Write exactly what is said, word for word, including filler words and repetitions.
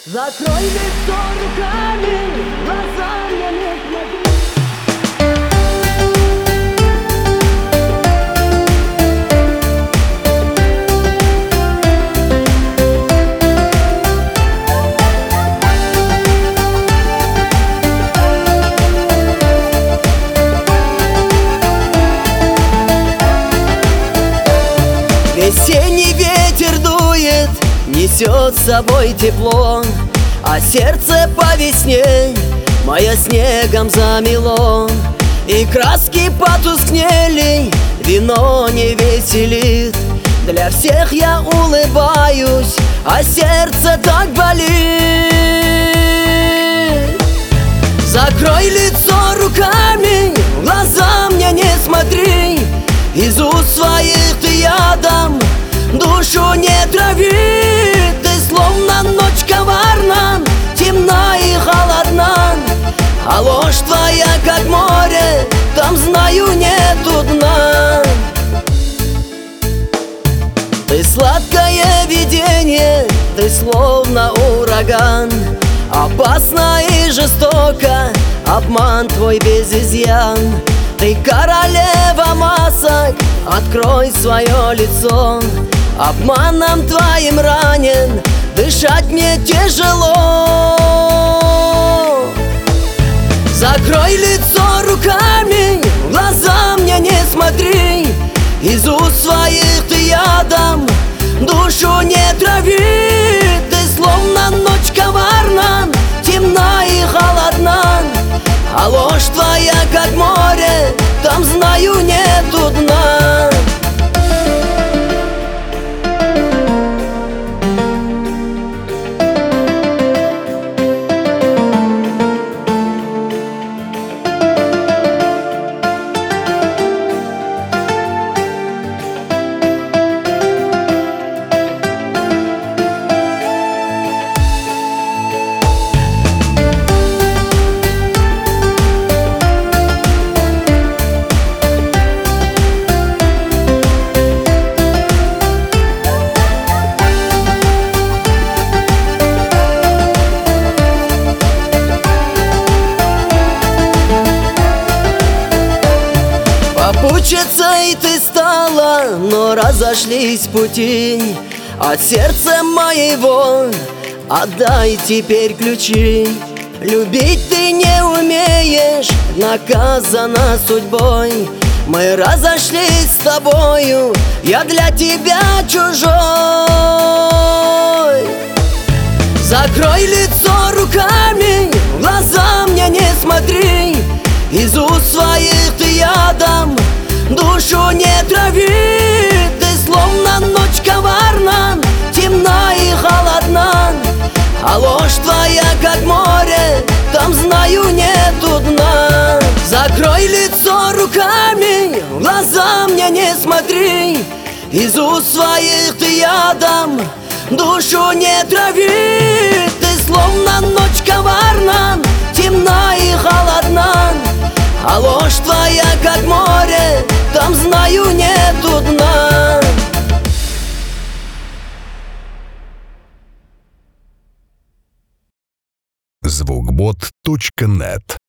Закрой лицо руками, глаза мне не смотри. Весенний ветер дует, несет с собой тепло, а сердце по весне мое снегом замело. И краски потускнели, вино не веселит. Для всех я улыбаюсь, а сердце так болит. Закрой лицо руками, в глаза мне не смотри. Из уст своих ты ядом душу не трави. Ты словно ночь коварна, темна и холодна, а ложь твоя, как море, там, знаю, нету дна. Ты сладкое видение, ты словно ураган, опасно и жестоко, обман твой без изъян. Ты королева масок, открой свое лицо. Обманом твоим ранен, дышать мне тяжело. Закрой лицо руками, в глаза мне не смотри. Из уст своих ты ядом душу не трави. Ты словно ночь коварна, темна и холодна, а ложь твоя, как море, там, знаю, нету дна. Попутчица и ты стала, но разошлись пути. От сердца моего отдай теперь ключи. Любить ты не умеешь, наказана судьбой. Мы разошлись с тобою, я для тебя чужой. Закрой лицо руками, в глаза мне не смотри. Из уст своих ты ядом душу не трави. Ты словно ночь коварна, темна и холодна, а ложь твоя, как море, там, знаю, нету дна. Закрой лицо руками, в глаза мне не смотри. Из уст своих ты ядом душу не трави. Ты словно ночь коварна, темна и холодна, а ложь твоя, как море, там, знаю, нету дна. звукбот точка нет